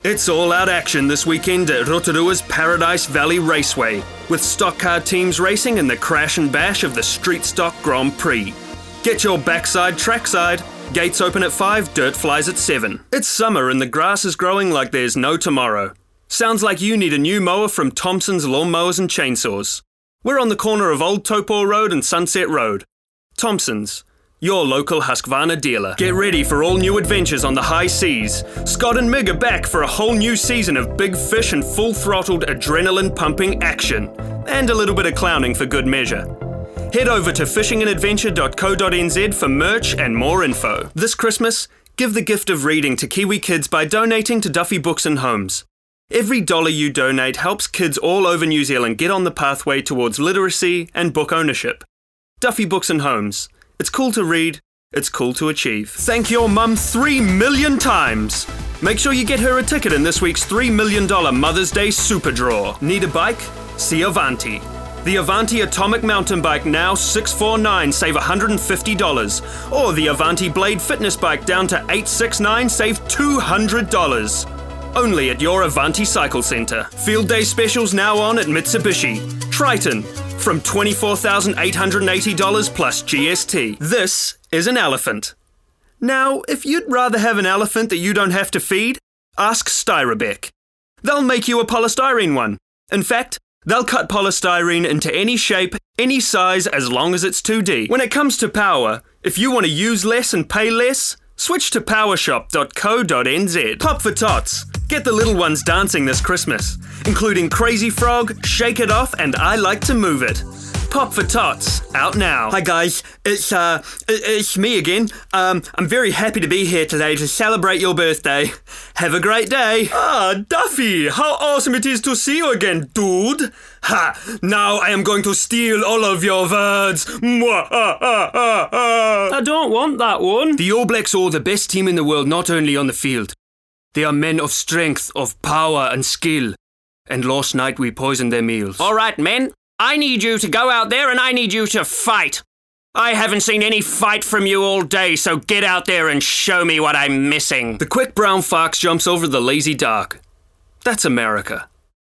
It's all-out action this weekend at Rotorua's Paradise Valley Raceway, with stock car teams racing in the crash and bash of the Street Stock Grand Prix. Get your backside trackside. Gates open at 5, dirt flies at 7. It's summer and the grass is growing like there's no tomorrow. Sounds like you need a new mower from Thompson's Lawnmowers and Chainsaws. We're on the corner of Old Taupo Road and Sunset Road. Thompson's, your local Husqvarna dealer. Get ready for all new adventures on the high seas. Scott and Mig are back for a whole new season of big fish and full-throttled adrenaline-pumping action. And a little bit of clowning for good measure. Head over to fishingandadventure.co.nz for merch and more info. This Christmas, give the gift of reading to Kiwi kids by donating to Duffy Books and Homes. Every dollar you donate helps kids all over New Zealand get on the pathway towards literacy and book ownership. Duffy Books and Homes. It's cool to read, it's cool to achieve. Thank your mum 3 million times! Make sure you get her a ticket in this week's $3 million Mother's Day Super Draw. Need a bike? See Avanti. The Avanti Atomic Mountain Bike now $649, save $150. Or the Avanti Blade Fitness Bike down to $869, save $200. Only at your Avanti Cycle Centre. Field Day specials now on at Mitsubishi. Triton, from $24,880 plus GST. This is an elephant. Now, if you'd rather have an elephant that you don't have to feed, ask Styrobec. They'll make you a polystyrene one. In fact, they'll cut polystyrene into any shape, any size, as long as it's 2D. When it comes to power, if you want to use less and pay less, switch to powershop.co.nz. Pop for Tots. Get the little ones dancing this Christmas, including Crazy Frog, Shake It Off, and I Like to Move It. Pop for Tots, out now. Hi guys, it's me again. I'm very happy to be here today to celebrate your birthday. Have a great day. Duffy, how awesome it is to see you again, dude. Ha, now I am going to steal all of your words. I don't want that one. The All Blacks are the best team in the world, not only on the field. They are men of strength, of power and skill. And last night we poisoned their meals. All right, men. I need you to go out there and I need you to fight. I haven't seen any fight from you all day, so get out there and show me what I'm missing. The quick brown fox jumps over the lazy dog. That's America.